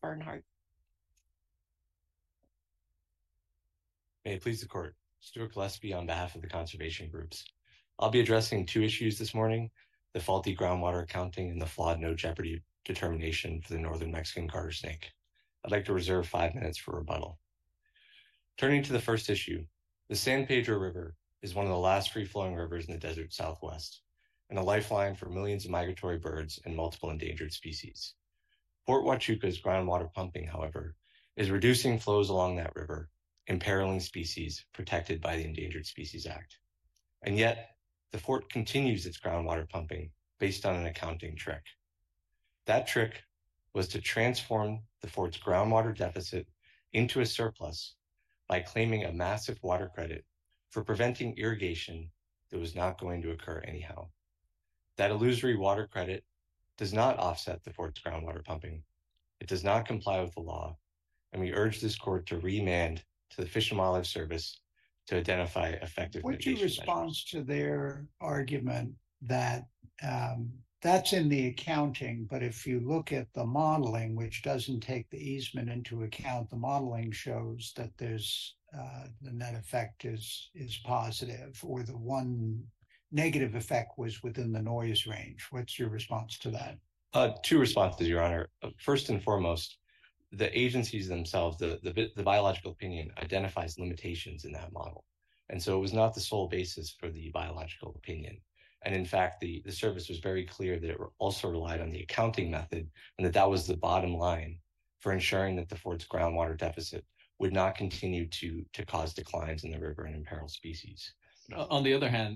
Bernhardt. May it please the court. Stuart Gillespie on behalf of the conservation groups. I'll be addressing two issues this morning: the faulty groundwater accounting and the flawed no jeopardy determination for the northern Mexican garter snake. I'd like to reserve 5 minutes for rebuttal. Turning to the first issue, the San Pedro River is one of the last free-flowing rivers in the desert Southwest and a lifeline for millions of migratory birds and multiple endangered species. Fort Huachuca's groundwater pumping, however, is reducing flows along that river, imperiling species protected by the Endangered Species Act. And yet, the fort continues its groundwater pumping based on an accounting trick. That trick was to transform the fort's groundwater deficit into a surplus by claiming a massive water credit for preventing irrigation that was not going to occur anyhow. That illusory water credit does not offset the fort's groundwater pumping. It does not comply with the law, and we urge this court to remand to the Fish and Wildlife Service to identify effective What's your mitigation response measures. to their argument that that's in the accounting, but if you look at the modeling, which doesn't take the easement into account, the modeling shows that there's the net effect is positive, or the one negative effect was within the noise range. What's your response to that? Two responses, Your Honor. First and foremost, the agencies themselves, the biological opinion identifies limitations in that model. And so it was not the sole basis for the biological opinion. And in fact, the service was very clear that it also relied on the accounting method and that was the bottom line for ensuring that the fort's groundwater deficit would not continue to cause declines in the river and imperil species. On the other hand,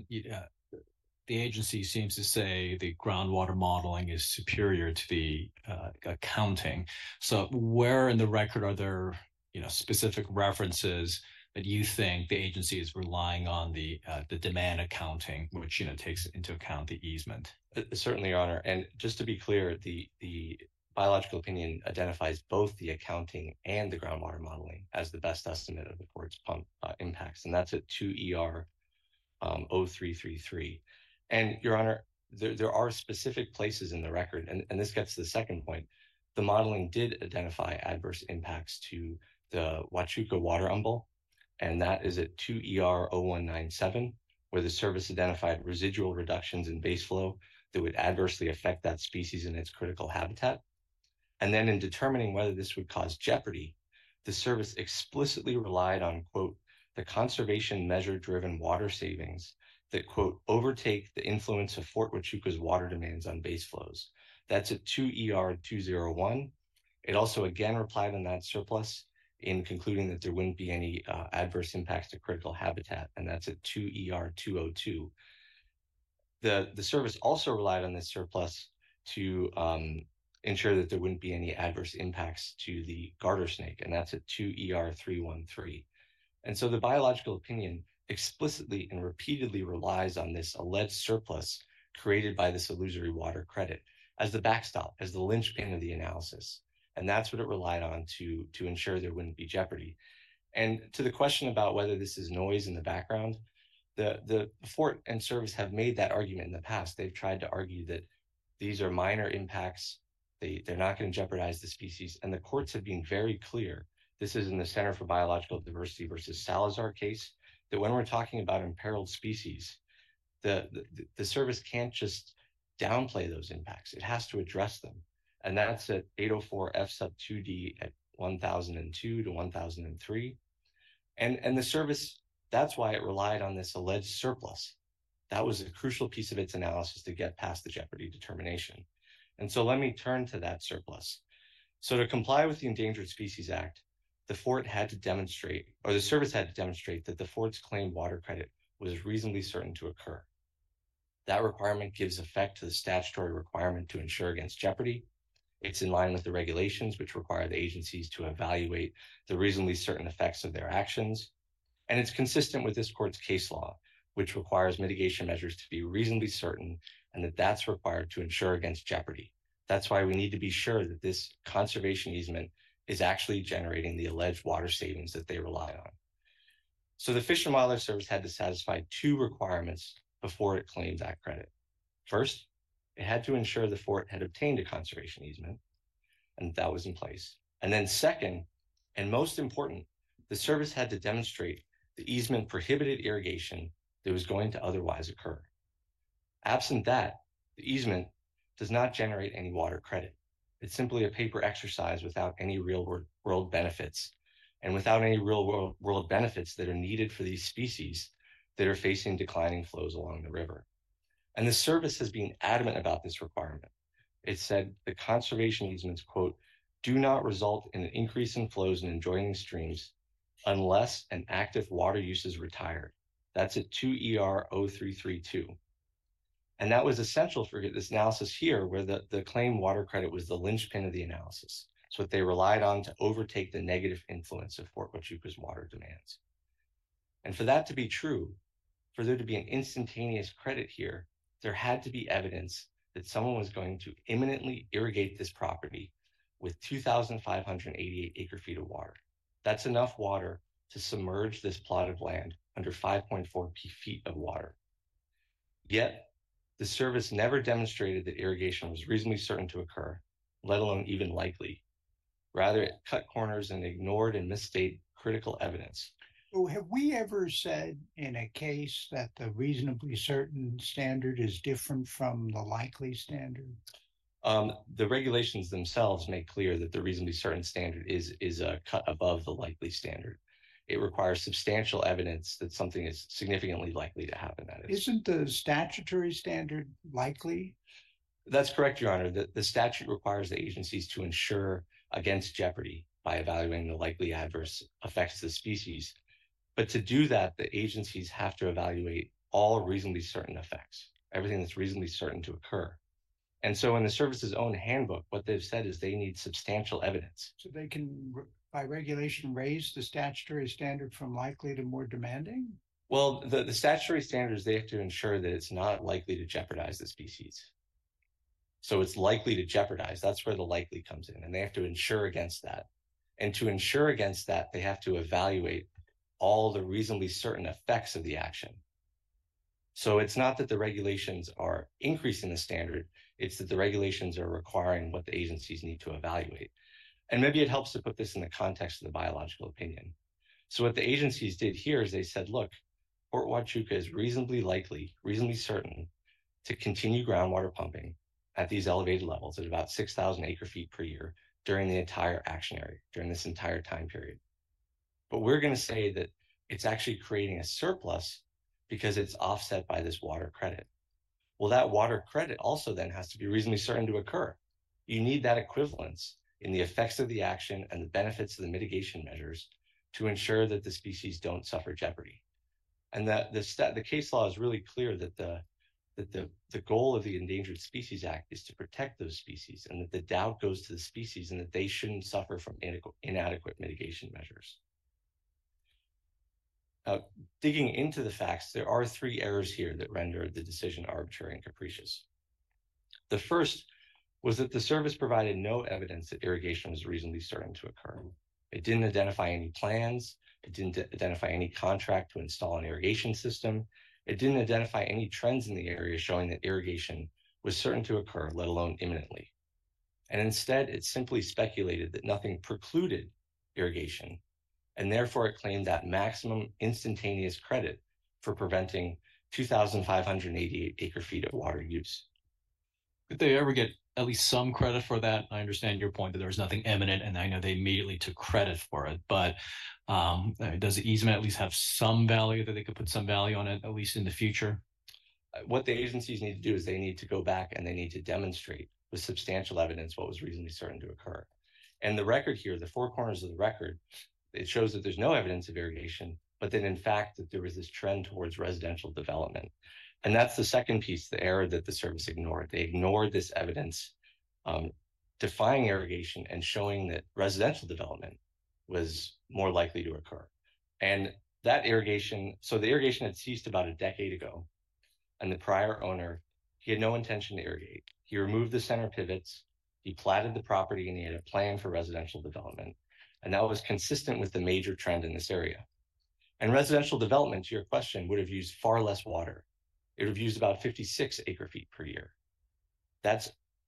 the agency seems to say the groundwater modeling is superior to the accounting. So where in the record are there, specific references that you think the agency is relying on the demand accounting, which takes into account the easement? Certainly, Your Honor. And just to be clear, the biological opinion identifies both the accounting and the groundwater modeling as the best estimate of the fort's pump impacts, and that's at 2ER 0333. And Your Honor, there are specific places in the record, and this gets to the second point. The modeling did identify adverse impacts to the Huachuca water umbel, and that is at 2ER 0197, where the service identified residual reductions in base flow that would adversely affect that species in its critical habitat. And then in determining whether this would cause jeopardy, the service explicitly relied on, quote, the conservation measure-driven water savings that, quote, overtake the influence of Fort Huachuca's water demands on base flows. That's at 2ER 201. It also again replied on that surplus in concluding that there wouldn't be any adverse impacts to critical habitat, and that's at 2ER 202. The service also relied on this surplus to ensure that there wouldn't be any adverse impacts to the garter snake, and that's at 2ER 313. And so the biological opinion explicitly and repeatedly relies on this alleged surplus created by this illusory water credit as the backstop, as the linchpin of the analysis. And that's what it relied on to ensure there wouldn't be jeopardy. And to the question about whether this is noise in the background, the fort and service have made that argument in the past. They've tried to argue that these are minor impacts. They're not going to jeopardize the species. And the courts have been very clear. This is in the Center for Biological Diversity versus Salazar case, that when we're talking about imperiled species, the service can't just downplay those impacts. It has to address them. And that's at 804 F sub 2D at 1002 to 1003. And the service, that's why it relied on this alleged surplus. That was a crucial piece of its analysis to get past the jeopardy determination. And so let me turn to that surplus. So to comply with the Endangered Species Act, the fort had to demonstrate, or the service had to demonstrate, that the fort's claimed water credit was reasonably certain to occur. That requirement gives effect to the statutory requirement to ensure against jeopardy. It's in line with the regulations, which require the agencies to evaluate the reasonably certain effects of their actions. And it's consistent with this court's case law, which requires mitigation measures to be reasonably certain, and that's required to ensure against jeopardy. That's why we need to be sure that this conservation easement is actually generating the alleged water savings that they rely on. So the Fish and Wildlife Service had to satisfy two requirements before it claimed that credit. First, it had to ensure the fort had obtained a conservation easement, and that was in place. And then second, and most important, the service had to demonstrate the easement prohibited irrigation that was going to otherwise occur. Absent that, the easement does not generate any water credit. It's simply a paper exercise without any real world benefits, and without any real world benefits that are needed for these species that are facing declining flows along the river. And the service has been adamant about this requirement. It said the conservation easements, quote, do not result in an increase in flows in adjoining streams unless an active water use is retired. That's at 2 ER 0332. And that was essential for this analysis here, where the claimed water credit was the linchpin of the analysis. It's what they relied on to overtake the negative influence of Fort Huachuca's water demands. And for that to be true, for there to be an instantaneous credit here, there had to be evidence that someone was going to imminently irrigate this property with 2,588 acre feet of water. That's enough water to submerge this plot of land under 5.4 feet of water. Yet, the service never demonstrated that irrigation was reasonably certain to occur, let alone even likely. Rather, it cut corners and ignored and misstated critical evidence. So have we ever said in a case that the reasonably certain standard is different from the likely standard? The regulations themselves make clear that the reasonably certain standard is a cut above the likely standard. It requires substantial evidence that something is significantly likely to happen. That is. Isn't the statutory standard likely? That's correct, Your Honor. The statute requires the agencies to ensure against jeopardy by evaluating the likely adverse effects to the species. But to do that, the agencies have to evaluate all reasonably certain effects, everything that's reasonably certain to occur. And so in the service's own handbook, what they've said is they need substantial evidence. So they can, by regulation, raise the statutory standard from likely to more demanding? Well, the statutory standards, they have to ensure that it's not likely to jeopardize the species. So it's likely to jeopardize. That's where the likely comes in. And they have to ensure against that. And to ensure against that, they have to evaluate all the reasonably certain effects of the action. So it's not that the regulations are increasing the standard, it's that the regulations are requiring what the agencies need to evaluate. And maybe it helps to put this in the context of the biological opinion. So what the agencies did here is they said, look, Fort Huachuca is reasonably likely, reasonably certain to continue groundwater pumping at these elevated levels at about 6,000 acre feet per year during the entire action area, during this entire time period. But we're going to say that it's actually creating a surplus because it's offset by this water credit. Well, that water credit also then has to be reasonably certain to occur. You need that equivalence in the effects of the action and the benefits of the mitigation measures to ensure that the species don't suffer jeopardy. And that the case law is really clear that the goal of the Endangered Species Act is to protect those species, and that the doubt goes to the species and that they shouldn't suffer from inadequate mitigation measures. Now, digging into the facts, there are three errors here that render the decision arbitrary and capricious. The first was that the service provided no evidence that irrigation was reasonably certain to occur. It didn't identify any plans. It didn't identify any contract to install an irrigation system. It didn't identify any trends in the area showing that irrigation was certain to occur, let alone imminently. And instead, it simply speculated that nothing precluded irrigation, and therefore it claimed that maximum instantaneous credit for preventing 2,588 acre feet of water use. Could they ever get at least some credit for that? I understand your point that there was nothing imminent, and I know they immediately took credit for it, but does the easement at least have some value, that they could put some value on it, at least in the future? What the agencies need to do is they need to go back and they need to demonstrate with substantial evidence what was reasonably certain to occur. And the record here, the four corners of the record, it shows that there's no evidence of irrigation, but that in fact that there was this trend towards residential development. And that's the second piece, the error that the service ignored. They ignored this evidence defying irrigation and showing that residential development was more likely to occur. And that irrigation, so the irrigation had ceased about a decade ago, and the prior owner, he had no intention to irrigate. He removed the center pivots, he platted the property, and he had a plan for residential development. And that was consistent with the major trend in this area. And residential development, to your question, would have used far less water. It would have used about 56 acre feet per year. That's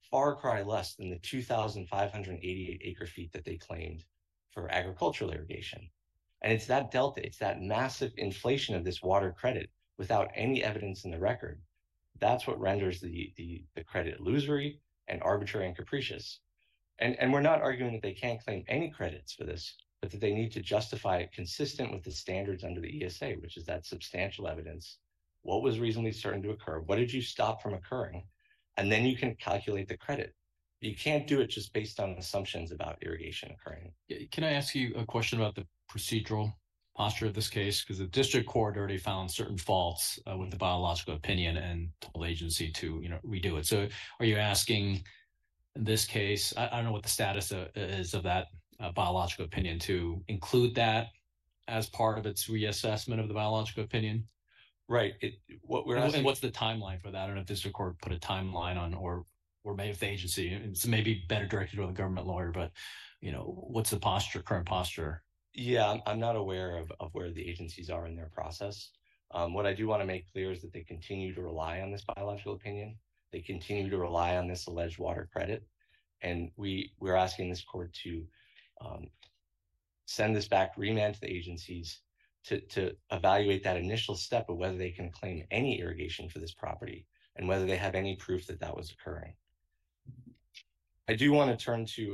far cry less than the 2,588 acre feet that they claimed for agricultural irrigation. And it's that delta, it's that massive inflation of this water credit without any evidence in the record. That's what renders the credit illusory and arbitrary and capricious. And we're not arguing that they can't claim any credits for this, but that they need to justify it consistent with the standards under the ESA, which is that substantial evidence. What was reasonably certain to occur? What did you stop from occurring? And then you can calculate the credit. You can't do it just based on assumptions about irrigation occurring. Can I ask you a question about the procedural posture of this case? Because the district court already found certain faults with the biological opinion and told the agency to, redo it. So are you asking in this case, I don't know what the status is of that biological opinion, to include that as part of its reassessment of the biological opinion? Right. What we're asking, and what's the timeline for that? I don't know if district court put a timeline on, or maybe if the agency, it's maybe better directed to the government lawyer, but what's the current posture? Yeah, I'm not aware of where the agencies are in their process. What I do want to make clear is that they continue to rely on this biological opinion. They continue to rely on this alleged water credit. And we're asking this court to send this back, remand to the agencies to evaluate that initial step of whether they can claim any irrigation for this property and whether they have any proof that that was occurring. I do want to turn to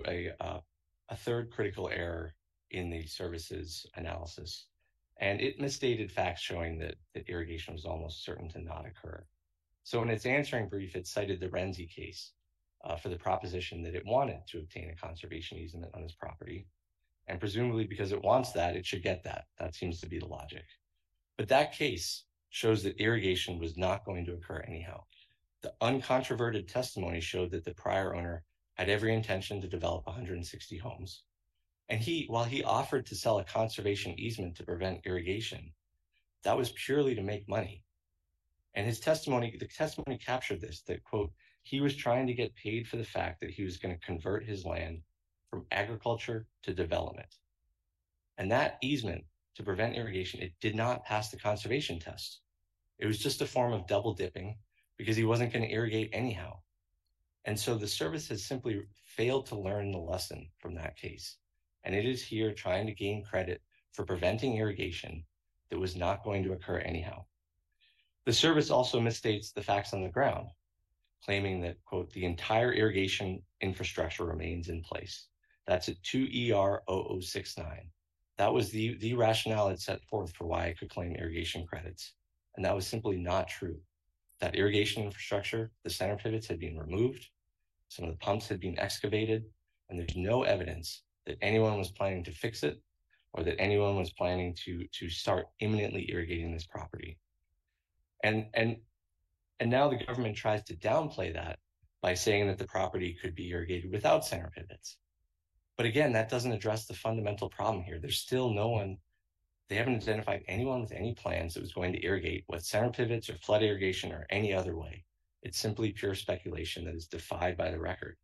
a third critical error in the services analysis, and it misstated facts showing that irrigation was almost certain to not occur. So in its answering brief, it cited the Renzi case for the proposition that it wanted to obtain a conservation easement on this property. And presumably because it wants that, it should get that. That seems to be the logic. But that case shows that irrigation was not going to occur anyhow. The uncontroverted testimony showed that the prior owner had every intention to develop 160 homes. And while he offered to sell a conservation easement to prevent irrigation, that was purely to make money. And the testimony captured this, that, quote, he was trying to get paid for the fact that he was going to convert his land from agriculture to development. And that easement to prevent irrigation, it did not pass the conservation test. It was just a form of double dipping because he wasn't going to irrigate anyhow. And so the service has simply failed to learn the lesson from that case. And it is here trying to gain credit for preventing irrigation that was not going to occur anyhow. The service also misstates the facts on the ground, claiming that, quote, the entire irrigation infrastructure remains in place. That's at 2 ER 0069. That was the rationale it set forth for why it could claim irrigation credits. And that was simply not true. That irrigation infrastructure, the center pivots had been removed, some of the pumps had been excavated, and there's no evidence that anyone was planning to fix it or that anyone was planning to start imminently irrigating this property. And now the government tries to downplay that by saying that the property could be irrigated without center pivots. But again, that doesn't address the fundamental problem here. There's still no one, they haven't identified anyone with any plans that was going to irrigate with center pivots or flood irrigation or any other way. It's simply pure speculation that is defied by the record.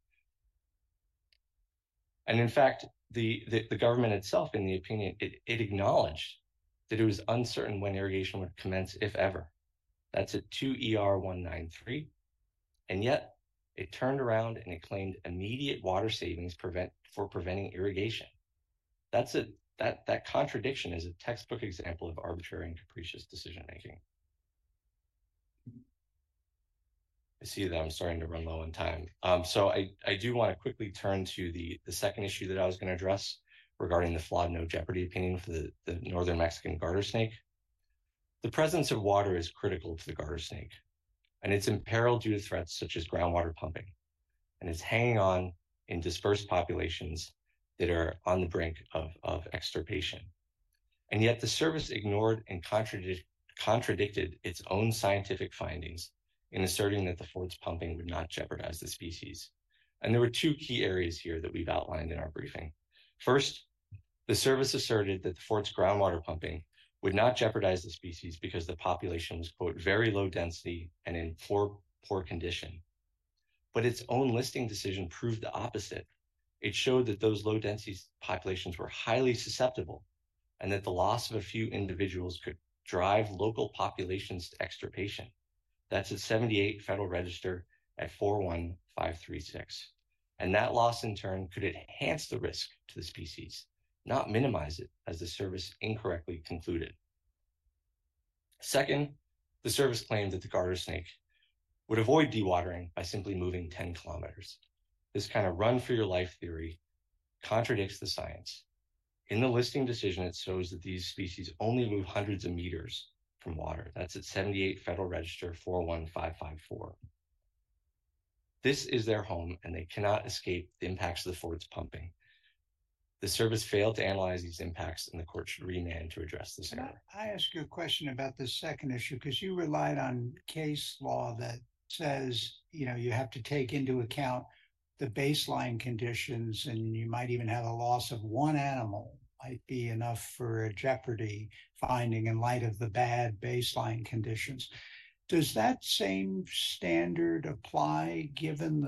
And in fact, the government itself, in the opinion, it acknowledged that it was uncertain when irrigation would commence, if ever. That's at 2 ER 193. And yet it turned around and it claimed immediate water savings for preventing irrigation. That contradiction is a textbook example of arbitrary and capricious decision-making. I see that I'm starting to run low on time. So I do want to quickly turn to the second issue that I was going to address regarding the flawed no jeopardy opinion for the northern Mexican garter snake. The presence of water is critical to the garter snake, and it's imperiled due to threats such as groundwater pumping, and it's hanging on in dispersed populations that are on the brink of extirpation. And yet the service ignored and contradicted its own scientific findings in asserting that the fort's pumping would not jeopardize the species. And there were two key areas here that we've outlined in our briefing. First, the service asserted that the fort's groundwater pumping would not jeopardize the species because the population was, quote, very low density and in poor condition. But its own listing decision proved the opposite. It showed that those low density populations were highly susceptible and that the loss of a few individuals could drive local populations to extirpation. That's at 78 Federal Register at 41536. And that loss in turn could enhance the risk to the species, not minimize it, as the service incorrectly concluded. Second, the service claimed that the garter snake would avoid dewatering by simply moving 10 kilometers. This kind of run for your life theory contradicts the science. In the listing decision, it shows that these species only move hundreds of meters from water. That's at 78 Federal Register 41554. This is their home, and they cannot escape the impacts of the Ford's pumping. The service failed to analyze these impacts, and the court should remand to address this error. I ask you a question about this second issue, because you relied on case law that says, you have to take into account the baseline conditions, and you might even have a loss of one animal might be enough for a jeopardy finding in light of the bad baseline conditions. Does that same standard apply given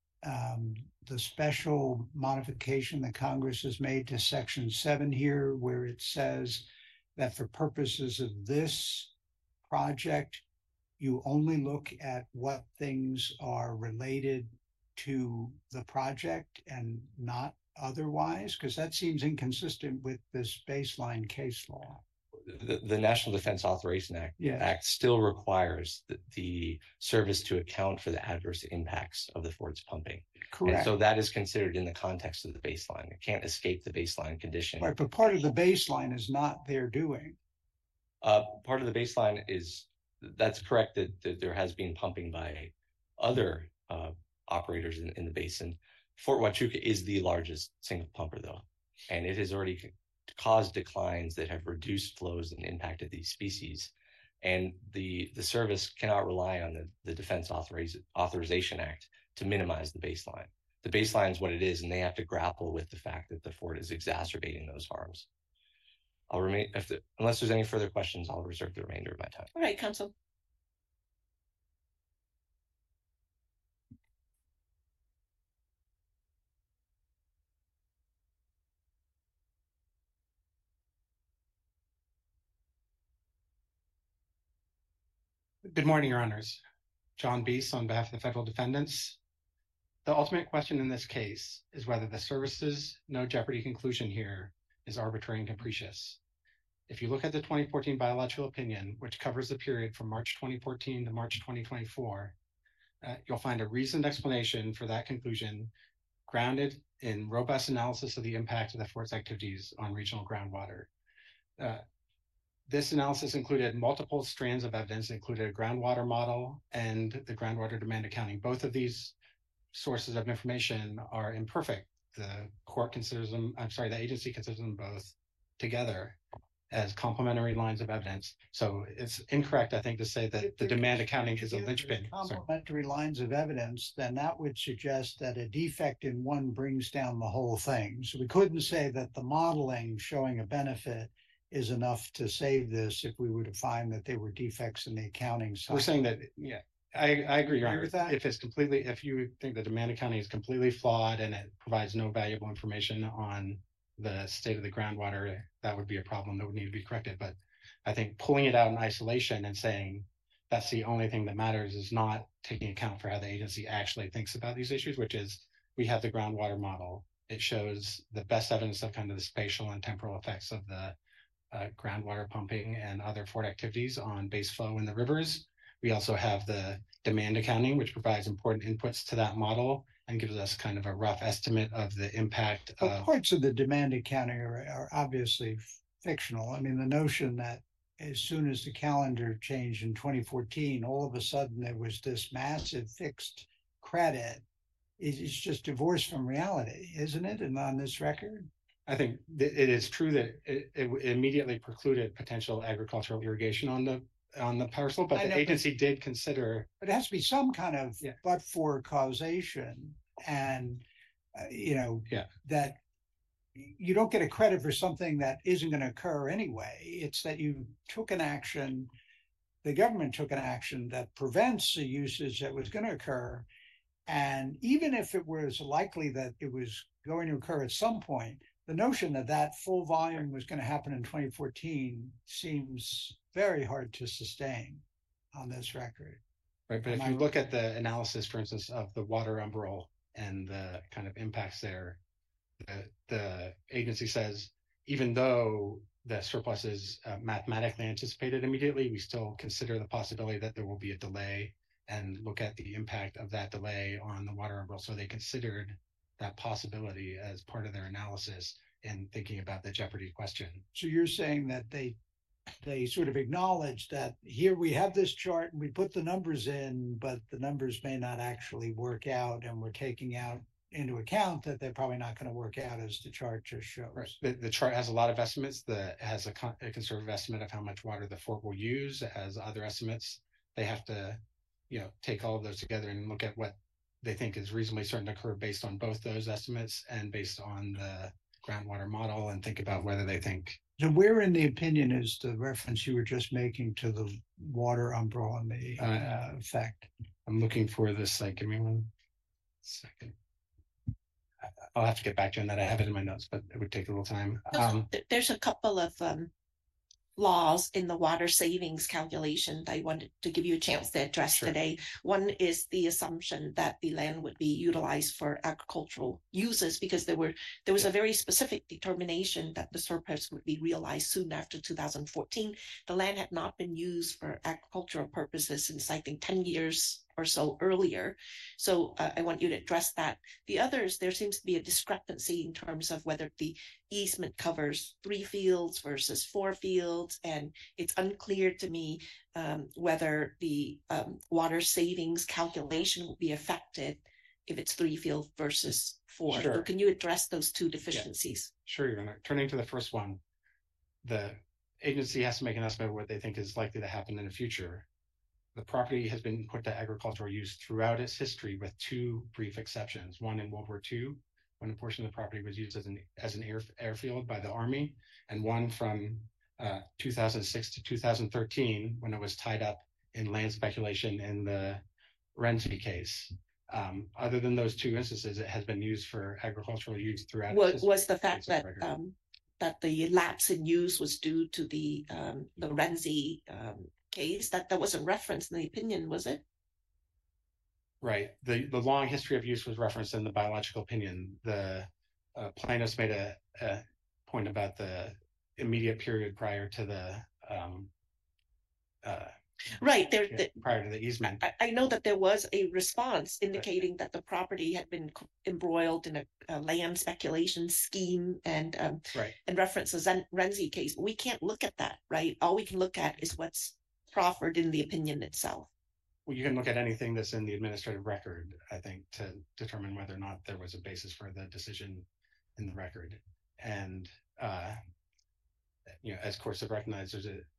the special modification that Congress has made to Section 7 here, where it says that for purposes of this project, you only look at what things are related to the project and not otherwise? Because that seems inconsistent with this baseline case law. The National Defense Authorization Act still requires the service to account for the adverse impacts of the Ford's pumping. Correct. And so that is considered in the context of the baseline. It can't escape the baseline condition. Right, but part of the baseline is not their doing. Part of the baseline is, that's correct, that there has been pumping by other operators in the basin. Fort Huachuca is the largest single pumper, though, and it has already caused declines that have reduced flows and impacted these species. And the service cannot rely on the Defense Authorization Act to minimize the baseline. The baseline is what it is, and they have to grapple with the fact that the Ford is exacerbating those harms. I'll remain, unless there's any further questions, I'll reserve the remainder of my time. All right, counsel. Good morning, Your Honors. John Beese on behalf of the federal defendants. The ultimate question in this case is whether the service's no jeopardy conclusion here is arbitrary and capricious. If you look at the 2014 biological opinion, which covers the period from March 2014 to March 2024, you'll find a reasoned explanation for that conclusion grounded in robust analysis of the impact of the Ford's activities on regional groundwater. This analysis included multiple strands of evidence. It included a groundwater model and the groundwater demand accounting. Both of these sources of information are imperfect. The agency considers them both together as complementary lines of evidence. So it's incorrect, I think, to say that the demand accounting is a linchpin. Complementary lines of evidence, then that would suggest that a defect in one brings down the whole thing. So we couldn't say that the modeling showing a benefit is enough to save this if we were to find that there were defects in the accounting side. We're saying that, yeah, I agree, Your Honor. With that? If you think the demand accounting is completely flawed and it provides no valuable information on the state of the groundwater, that would be a problem that would need to be corrected. But I think pulling it out in isolation and saying that's the only thing that matters is not taking account for how the agency actually thinks about these issues, which is we have the groundwater model. It shows the best evidence of kind of the spatial and temporal effects of the groundwater pumping and other Ford activities on base flow in the rivers. We also have the demand accounting, which provides important inputs to that model and gives us kind of a rough estimate of the impact. Parts of the demand accounting are obviously fictional. I mean, the notion that as soon as the calendar changed in 2014, all of a sudden there was this massive fixed credit is just divorced from reality, isn't it? And on this record? I think it is true that it immediately precluded potential agricultural irrigation on the parcel, but the agency did consider. But it has to be some kind of but-for causation, and that you don't get a credit for something that isn't going to occur anyway. It's that you took an action, the government took an action that prevents the usage that was going to occur, and even if it was likely that it was going to occur at some point, the notion that that full volume was going to happen in 2014 seems very hard to sustain on this record. Right, but if you look at the analysis, for instance, of the water umbral and the kind of impacts there, the agency says, even though the surplus is mathematically anticipated immediately, we still consider the possibility that there will be a delay and look at the impact of that delay on the water umbral. So they considered that possibility as part of their analysis in thinking about the jeopardy question. So you're saying that they sort of acknowledge that here we have this chart and we put the numbers in, but the numbers may not actually work out, and we're taking out into account that they're probably not going to work out as the chart just shows. Right. The chart has a lot of estimates. That has a conservative estimate of how much water the fort will use. It has other estimates. They have to, take all of those together and look at what they think is reasonably certain to occur based on both those estimates and based on the groundwater model, and think about whether they think. So where in the opinion is the reference you were just making to the water umbral and the effect? I'm looking for this, give me 1 second. I'll have to get back to you on that. I have it in my notes, but it would take a little time. There's a couple of laws in the water savings calculation that I wanted to give you a chance to address today. One is the assumption that the land would be utilized for agricultural uses, because there was a very specific determination that the surplus would be realized soon after 2014. The land had not been used for agricultural purposes since, I think, 10 years or so earlier. So I want you to address that. The others, there seems to be a discrepancy in terms of whether the easement covers 3 fields versus 4 fields. And it's unclear to me whether the water savings calculation will be affected if it's 3 fields versus 4. Sure. So can you address those two deficiencies? Yeah. Sure, Your Honor. Turning to the first one, the agency has to make an estimate of what they think is likely to happen in the future. The property has been put to agricultural use throughout its history, with 2 brief exceptions. One in World War II, when a portion of the property was used as an airfield by the Army, and one from 2006 to 2013, when it was tied up in land speculation in the Renzi case. Other than those 2 instances, it has been used for agricultural use throughout. Was the fact that that the lapse in use was due to the Renzi case that wasn't referenced in the opinion, was it? Right. The long history of use was referenced in the biological opinion. The plaintiffs made a point about the immediate period prior to the right there. Prior to the easement. I know that there was a response indicating that the property had been embroiled in a land speculation scheme, and references Renzi case. We can't look at that, right? All we can look at is what's proffered in the opinion itself. Well, you can look at anything that's in the administrative record, I think, to determine whether or not there was a basis for the decision in the record. And as courts have recognized,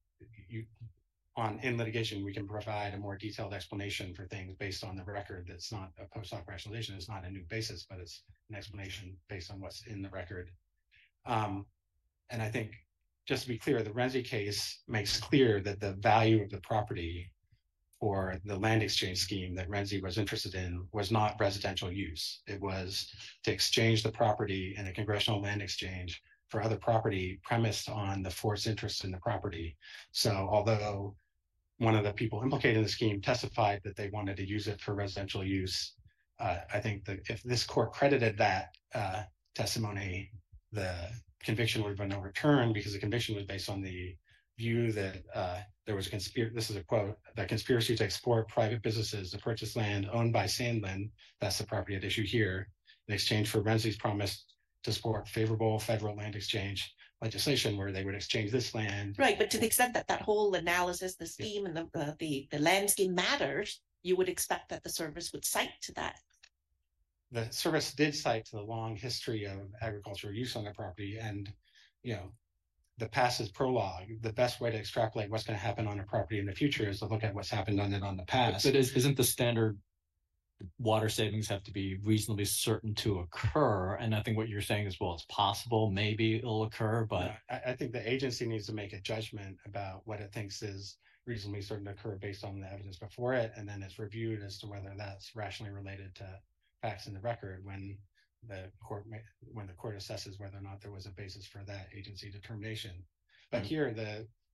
in litigation, we can provide a more detailed explanation for things based on the record. That's not a post hoc rationalization. It's not a new basis, but it's an explanation based on what's in the record. And I think, just to be clear, the Renzi case makes clear that the value of the property or the land exchange scheme that Renzi was interested in was not residential use. It was to exchange the property in a congressional land exchange for other property premised on the fort's interest in the property. So although one of the people implicated in the scheme testified that they wanted to use it for residential use, I think that if this court credited that testimony, the conviction would have been overturned, because the conviction was based on the view that there was a conspiracy. This is a quote: "The conspiracy to export private businesses to purchase land owned by Sandlin," that's the property at issue here, in exchange for Renzi's promise to support favorable federal land exchange legislation where they would exchange this land. Right, but to the extent that that whole analysis, the scheme and the land scheme matters, you would expect that the service would cite to that. The service did cite to the long history of agricultural use on the property, and the past is prologue. The best way to extrapolate what's going to happen on a property in the future is to look at what's happened on it on the past. But isn't the standard water savings have to be reasonably certain to occur? And I think what you're saying is, well, it's possible, maybe it'll occur, but I think the agency needs to make a judgment about what it thinks is reasonably certain to occur based on the evidence before it, and then it's reviewed as to whether that's rationally related to facts in the record when the court assesses whether or not there was a basis for that agency determination. But here, the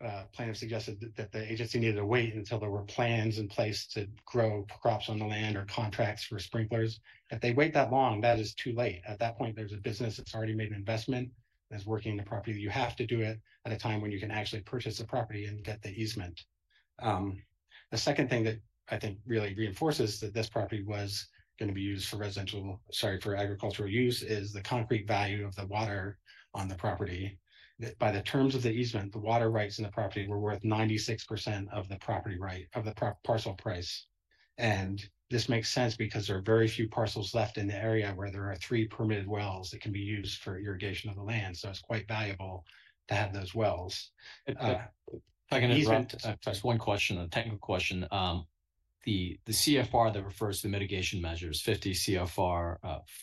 plaintiff suggested that the agency needed to wait until there were plans in place to grow crops on the land or contracts for sprinklers. If they wait that long, that is too late. At that point, there's a business that's already made an investment, that's working the property. You have to do it at a time when you can actually purchase the property and get the easement. The second thing that I think really reinforces that this property was going to be used for for agricultural use is the concrete value of the water on the property. By the terms of the easement, the water rights in the property were worth 96% of the property right of the parcel price. And this makes sense because there are very few parcels left in the area where there are 3 permitted wells that can be used for irrigation of the land. So it's quite valuable to have those wells. If I can interrupt, just one question, a technical question. The CFR that refers to the mitigation measures, 50 CFR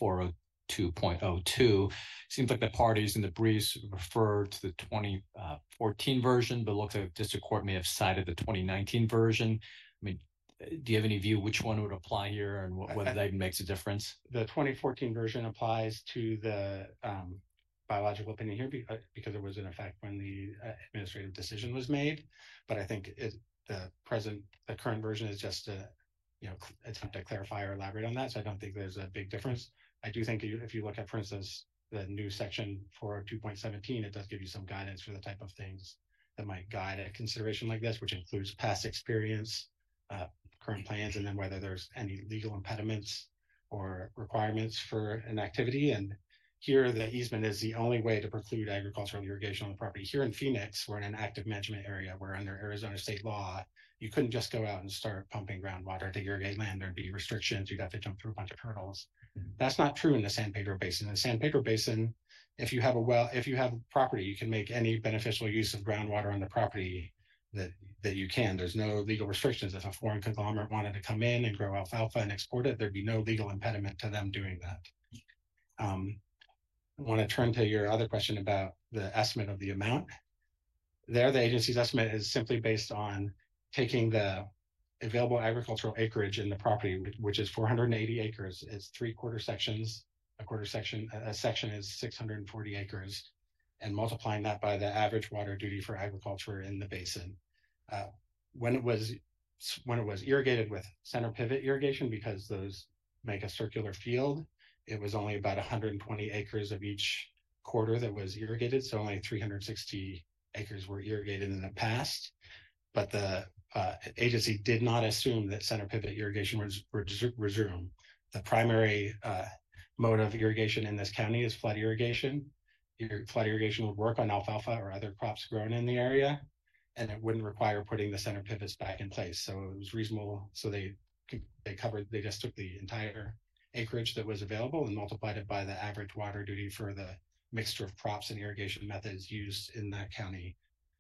402.02, seems like the parties in the briefs refer to the 2014 version, but it looks like district court may have cited the 2019 version. I mean, do you have any view which one would apply here and whether that makes a difference? The 2014 version applies to the biological opinion here because it was in effect when the administrative decision was made. But I think the current version is just a attempt to clarify or elaborate on that. So I don't think there's a big difference. I do think if you look at, for instance, the new section 402.17, it does give you some guidance for the type of things that might guide a consideration like this, which includes past experience, current plans, and then whether there's any legal impediments or requirements for an activity. And here, the easement is the only way to preclude agricultural irrigation on the property. Here in Phoenix, we're in an active management area where under Arizona state law, you couldn't just go out and start pumping groundwater to irrigate land. There'd be restrictions. You'd have to jump through a bunch of hurdles. That's not true in the San Pedro Basin. In the San Pedro Basin, if you have property, you can make any beneficial use of groundwater on the property that you can. There's no legal restrictions. If a foreign conglomerate wanted to come in and grow alfalfa and export it, there'd be no legal impediment to them doing that. I want to turn to your other question about the estimate of the amount. There, the agency's estimate is simply based on taking the available agricultural acreage in the property, which is 480 acres. It's 3/4 sections. A section is 640 acres, and multiplying that by the average water duty for agriculture in the basin. When it was irrigated with center pivot irrigation, because those make a circular field, it was only about 120 acres of each quarter that was irrigated. So only 360 acres were irrigated in the past. But the agency did not assume that center pivot irrigation was resumed. The primary mode of irrigation in this county is flood irrigation. Flood irrigation would work on alfalfa or other crops grown in the area, and it wouldn't require putting the center pivots back in place. So it was reasonable. So they just took the entire acreage that was available and multiplied it by the average water duty for the mixture of crops and irrigation methods used in that county.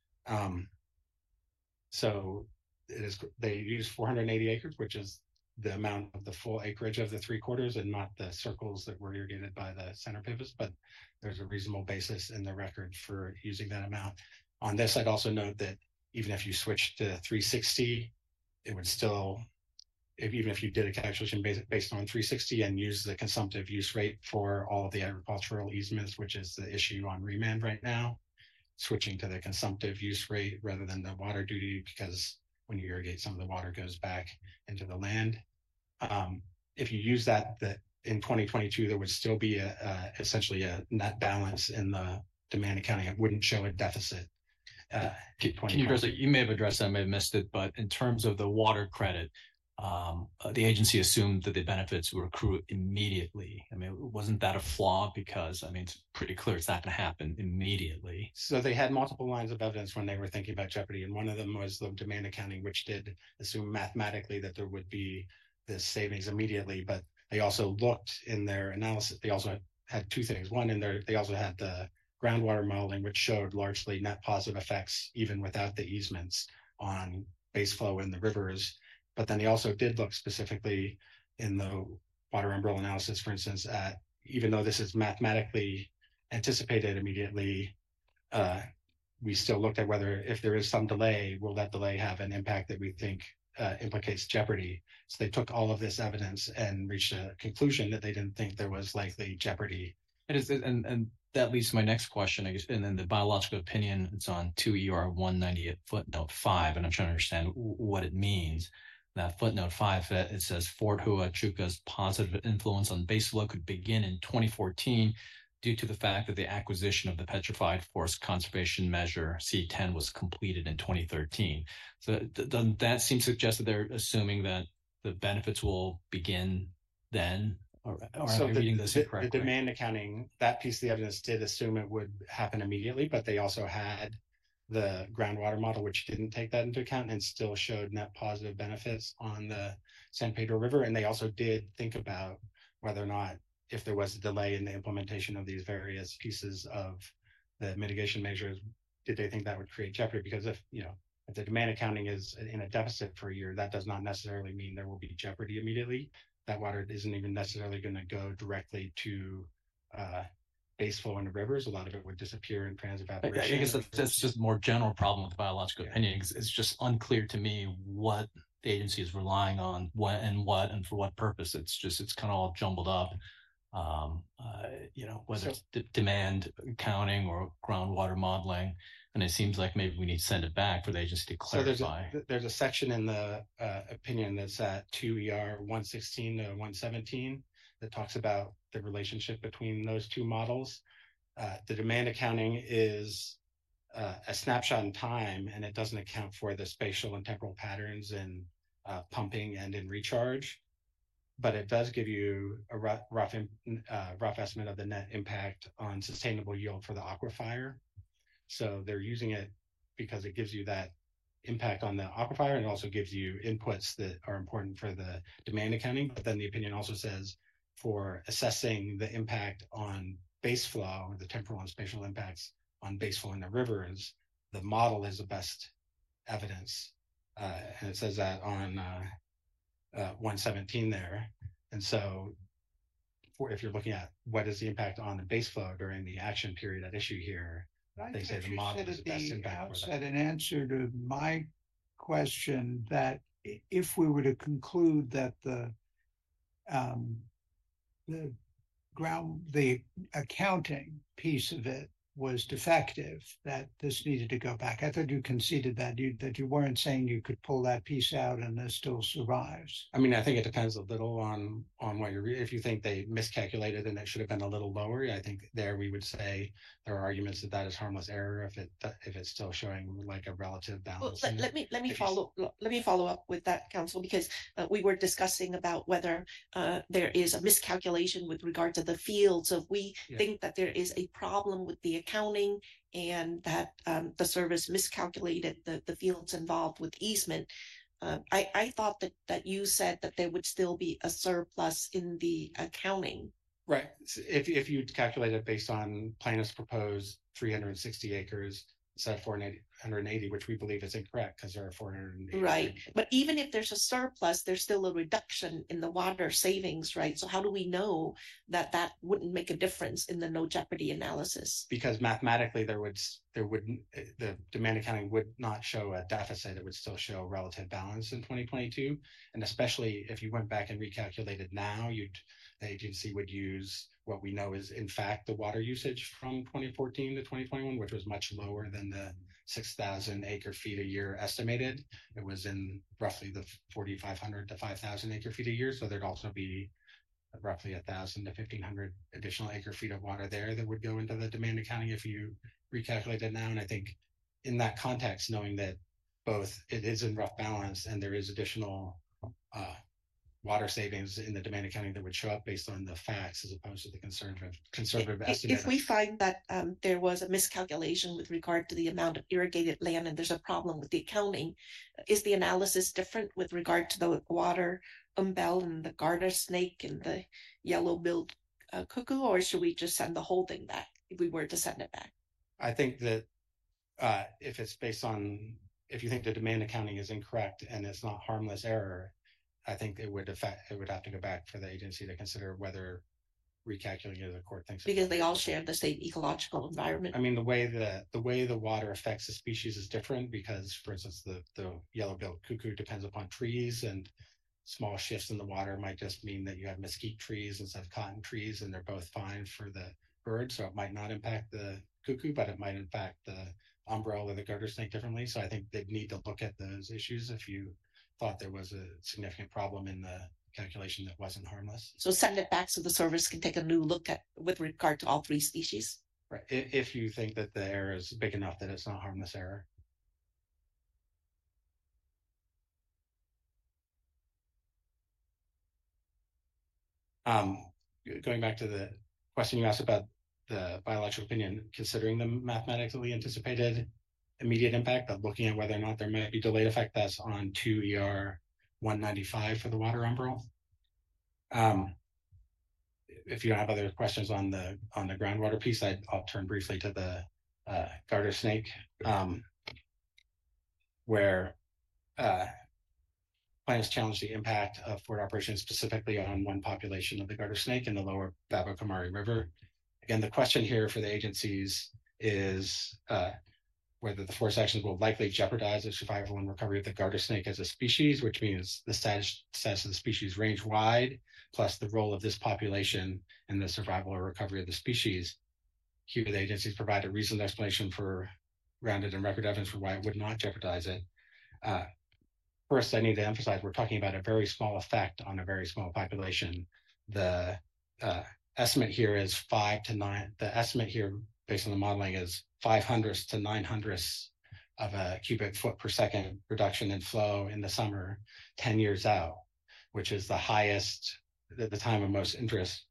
So they used 480 acres, which is the amount of the full acreage of the 3/4 and not the circles that were irrigated by the center pivots, but there's a reasonable basis in the record for using that amount. On this, I'd also note that even if you switch to 360, it would still, even if you did a calculation based on 360 and use the consumptive use rate for all of the agricultural easements, which is the issue on remand right now, switching to the consumptive use rate rather than the water duty, because when you irrigate, some of the water goes back into the land. If you use that in 2022, there would still be essentially a net balance in the demand accounting. It wouldn't show a deficit. Can you address it? You may have addressed that, I may have missed it, but in terms of the water credit, the agency assumed that the benefits would accrue immediately. I mean, wasn't that a flaw? Because, I mean, it's pretty clear it's not going to happen immediately. So they had multiple lines of evidence when they were thinking about jeopardy. And one of them was the demand accounting, which did assume mathematically that there would be this savings immediately. But they also looked in their analysis. They also had two things. One, they also had the groundwater modeling, which showed largely net positive effects, even without the easements, on base flow in the rivers. But then they also did look specifically in the water umbrella analysis, for instance, at, even though this is mathematically anticipated immediately, we still looked at whether, if there is some delay, will that delay have an impact that we think implicates jeopardy. So they took all of this evidence and reached a conclusion that they didn't think there was likely jeopardy. And that leads to my next question, I guess, and then the biological opinion, it's on 2 ER 190 at footnote 5, and I'm trying to understand what it means. That footnote 5, it says Fort Huachuca's positive influence on base flow could begin in 2014 due to the fact that the acquisition of the Petrified Forest Conservation Measure C10 was completed in 2013. So doesn't that seem to suggest that they're assuming that the benefits will begin then? Or So am I reading this the incorrectly? demand accounting, that piece of the evidence did assume it would happen immediately, but they also had the groundwater model, which didn't take that into account and still showed net positive benefits on the San Pedro River. And they also did think about whether or not, if there was a delay in the implementation of these various pieces of the mitigation measures, did they think that would create jeopardy? Because if the demand accounting is in a deficit for a year, that does not necessarily mean there will be jeopardy immediately. That water isn't even necessarily going to go directly to base flow in the rivers. A lot of it would disappear in transevaporation. I guess that's just a more general problem with biological opinion. It's just unclear to me what the agency is relying on, and for what purpose. It's kind of all jumbled up. Whether it's demand accounting or groundwater modeling. And it seems like maybe we need to send it back for the agency to clarify. So there's a section in the opinion that's at 2 ER 116 to 117 that talks about the relationship between those two models. The demand accounting is a snapshot in time, and it doesn't account for the spatial and temporal patterns in pumping and in recharge. But it does give you a rough estimate of the net impact on sustainable yield for the aquifer. So they're using it because it gives you that impact on the aquifer, and it also gives you inputs that are important for the demand accounting. But then the opinion also says for assessing the impact on base flow, the temporal and spatial impacts on base flow in the rivers, the model is the best evidence. And it says that on 117 there. And so if you're looking at what is the impact on the base flow during the action period at issue here, they say the model is the best impact for that. An answer to my question that if we were to conclude that the accounting piece of it was defective, that this needed to go back. I thought you conceded that you weren't saying you could pull that piece out and this still survives. I mean, I think it depends a little on what you're. If you think they miscalculated and it should have been a little lower, I think there we would say there are arguments that is harmless error if it's still showing like a relative balance. Well, let me follow up with that, counsel, because we were discussing about whether there is a miscalculation with regard to the field. So if we think that there is a problem with the accounting and that the service miscalculated the fields involved with easement, I thought that you said that there would still be a surplus in the accounting. Right. If you calculate it based on plaintiff's proposed 360 acres instead of 480, which we believe is incorrect because there are 480. Right. But even if there's a surplus, there's still a reduction in the water savings, right? So how do we know that wouldn't make a difference in the no jeopardy analysis? Because mathematically the demand accounting would not show a deficit. It would still show relative balance in 2022. And especially if you went back and recalculated now, the agency would use what we know is in fact the water usage from 2014 to 2021, which was much lower than the 6,000 acre feet a year estimated. It was in roughly the 4,500 to 5,000 acre feet a year. So there'd also be roughly 1,000 to 1,500 additional acre feet of water there that would go into the demand accounting if you recalculate it now. And I think in that context, knowing that both it is in rough balance and there is additional water savings in the demand accounting that would show up based on the facts as opposed to the conservative estimate. If we find that there was a miscalculation with regard to the amount of irrigated land and there's a problem with the accounting, is the analysis different with regard to the water umbel and the garter snake and the yellow-billed cuckoo, or should we just send the whole thing back if we were to send it back? I think that if it's based on, if you think the demand accounting is incorrect and it's not harmless error, I think it would have to go back for the agency to consider whether recalculating the court thinks. Because they all share the same ecological environment. I mean, the way the water affects the species is different because, for instance, the yellow-billed cuckoo depends upon trees, and small shifts in the water might just mean that you have mesquite trees instead of cotton trees, and they're both fine for the bird, so it might not impact the cuckoo, but it might impact the umbral or the garter snake differently. So I think they'd need to look at those issues if you thought there was a significant problem in the calculation that wasn't harmless. So send it back so the service can take a new look at with regard to all three species. Right. If you think that the error is big enough that it's not harmless error. Going back to the question you asked about the biological opinion, considering the mathematically anticipated immediate impact, but looking at whether or not there might be delayed effect, that's on 2 ER 195 for the water umbral. If you don't have other questions on the groundwater piece, I'll turn briefly to the garter snake, where plans challenge the impact of forward operations specifically on one population of the garter snake in the lower Babo-Kamari River. Again, the question here for the agencies is whether the forest actions will likely jeopardize the survival and recovery of the garter snake as a species, which means the status of the species range wide, plus the role of this population in the survival or recovery of the species. Here, the agencies provide a reasoned explanation for grounded and record evidence for why it would not jeopardize it. First, I need to emphasize we're talking about a very small effect on a very small population. The estimate here is 5 to 9. The estimate here, based on the modeling, is 500ths to 900ths of a cubic foot per second reduction in flow in the summer, 10 years out, which is the highest at the time of most interest.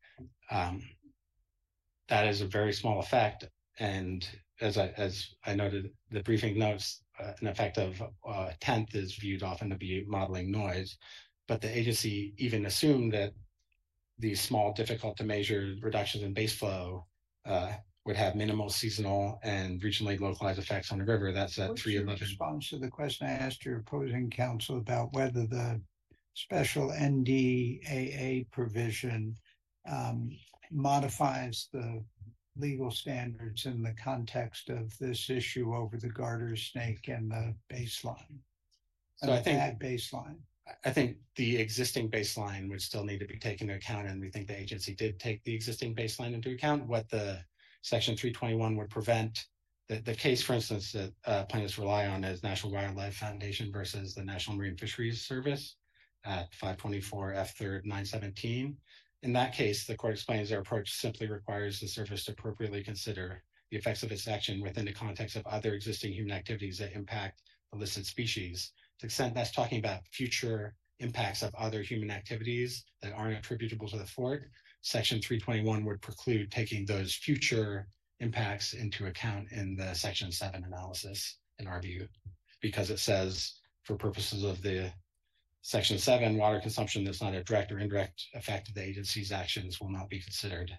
That is a very small effect, and as I noted, the briefing notes an effect of a tenth is viewed often to be modeling noise, but the agency even assumed that these small, difficult to measure reductions in base flow would have minimal seasonal and regionally localized effects on the river. That's at 311. Response to the question I asked your opposing counsel about whether the special NDAA provision modifies the legal standards in the context of this issue over the garter snake and the baseline. So I think that baseline. I think the existing baseline would still need to be taken into account, and we think the agency did take the existing baseline into account. What the Section 321 would prevent, the case, for instance, that plaintiffs rely on is National Wildlife Foundation versus the National Marine Fisheries Service at 524 F3rd 917. In that case, the court explains their approach simply requires the service to appropriately consider the effects of its action within the context of other existing human activities that impact the listed species. To the extent that's talking about future impacts of other human activities that aren't attributable to the fort, Section 321 would preclude taking those future impacts into account in the Section 7 analysis, in our view, because it says, for purposes of the Section 7, water consumption that's not a direct or indirect effect of the agency's actions will not be considered.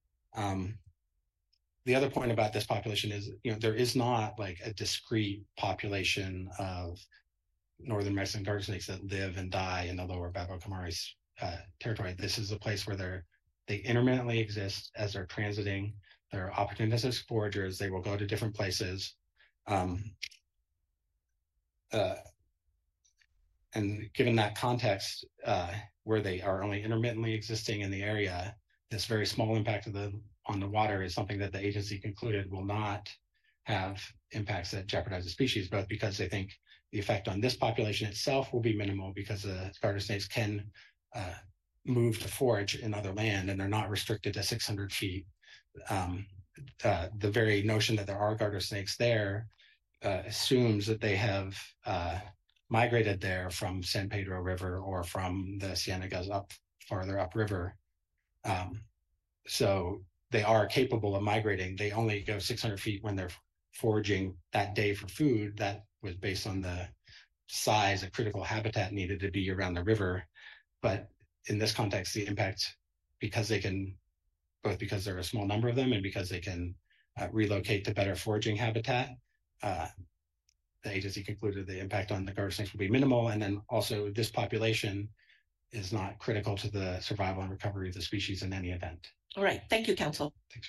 The other point about this population is, there is not like a discrete population of northern Mexican garter snakes that live and die in the lower Babo-Kamari territory. This is a place where they intermittently exist as they're transiting. They're opportunistic foragers. They will go to different places. And given that context, where they are only intermittently existing in the area, this very small impact on the water is something that the agency concluded will not have impacts that jeopardize the species, both because they think the effect on this population itself will be minimal because the garter snakes can move to forage in other land and they're not restricted to 600 feet. The very notion that there are garter snakes there assumes that they have migrated there from San Pedro River or from the Cienegas farther upriver. So they are capable of migrating. They only go 600 feet when they're foraging that day for food. That was based on the size of critical habitat needed to be around the river. But in this context, the impact, because they can, both because there are a small number of them and because they can relocate to better foraging habitat, the agency concluded the impact on the garter snakes will be minimal. And then also this population is not critical to the survival and recovery of the species in any event. All right. Thank you, counsel. Thanks.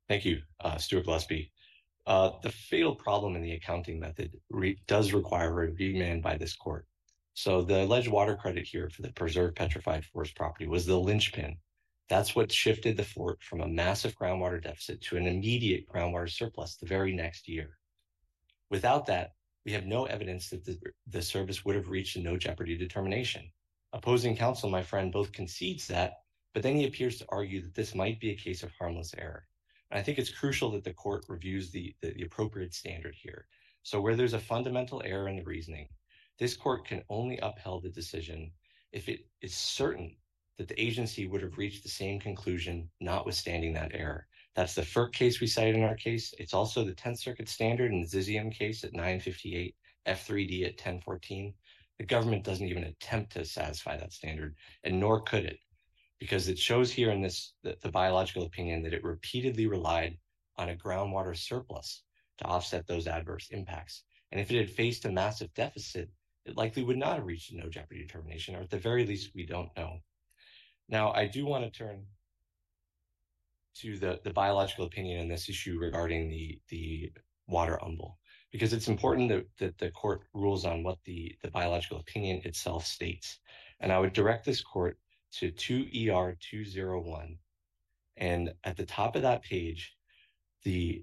Thank you, Stuart Gillespie. The fatal problem in the accounting method does require a remand by this court. So the alleged water credit here for the preserved petrified forest property was the linchpin. That's what shifted the fort from a massive groundwater deficit to an immediate groundwater surplus the very next year. Without that, we have no evidence that the service would have reached a no jeopardy determination. Opposing counsel, my friend, both concedes that, but then he appears to argue that this might be a case of harmless error. And I think it's crucial that the court reviews the appropriate standard here. So where there's a fundamental error in the reasoning, this court can only upheld the decision if it is certain that the agency would have reached the same conclusion, notwithstanding that error. That's the FERC case we cited in our case. It's also the 10th Circuit standard in the Zizium case at 958, F3D at 1014. The government doesn't even attempt to satisfy that standard, and nor could it, because it shows here in this the biological opinion that it repeatedly relied on a groundwater surplus to offset those adverse impacts. And if it had faced a massive deficit, it likely would not have reached a no jeopardy determination, or at the very least, we don't know. Now, I do want to turn to the biological opinion in this issue regarding the water umbel, because it's important that the court rules on what the biological opinion itself states. And I would direct this court to 2ER 201. And at the top of that page, the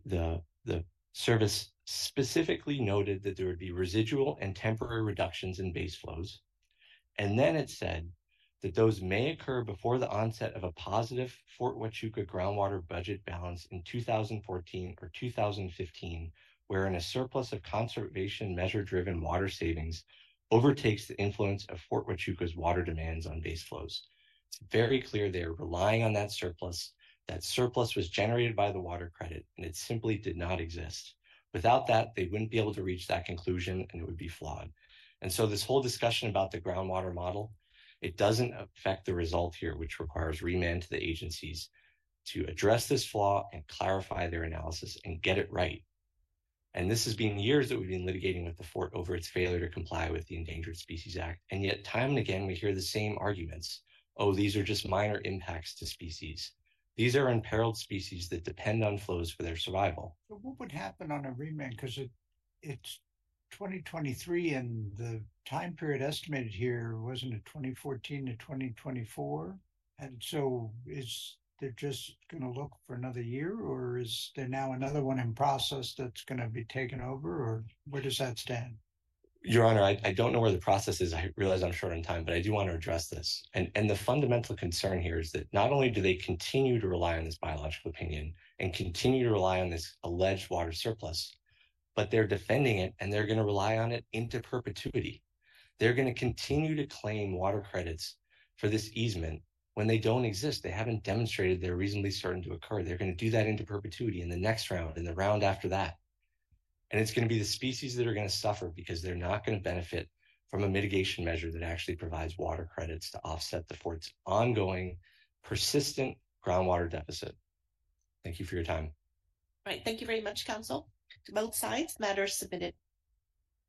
service specifically noted that there would be residual and temporary reductions in base flows. And then it said that those may occur before the onset of a positive Fort Huachuca groundwater budget balance in 2014 or 2015, wherein a surplus of conservation measure-driven water savings overtakes the influence of Fort Huachuca's water demands on base flows. It's very clear they're relying on that surplus. That surplus was generated by the water credit, and it simply did not exist. Without that, they wouldn't be able to reach that conclusion, and it would be flawed. And so this whole discussion about the groundwater model, it doesn't affect the result here, which requires remand to the agencies to address this flaw and clarify their analysis and get it right. And this has been years that we've been litigating with the Fort over its failure to comply with the Endangered Species Act. And yet time and again, we hear the same arguments. Oh, these are just minor impacts to species. These are imperiled species that depend on flows for their survival. So what would happen on a remand? Because it's 2023 and the time period estimated here, wasn't it 2014 to 2024? And so is they're just going to look for another year, or is there now another one in process that's going to be taken over, or where does that stand? Your Honor, I don't know where the process is. I realize I'm short on time, but I do want to address this. And the fundamental concern here is that not only do they continue to rely on this biological opinion and continue to rely on this alleged water surplus, but they're defending it and they're going to rely on it into perpetuity. They're going to continue to claim water credits for this easement when they don't exist. They haven't demonstrated they're reasonably certain to occur. They're going to do that into perpetuity in the next round, in the round after that. And it's going to be the species that are going to suffer because they're not going to benefit from a mitigation measure that actually provides water credits to offset the Fort's ongoing, persistent groundwater deficit. Thank you for your time. All right. Thank you very much, counsel. To both sides, matters submitted.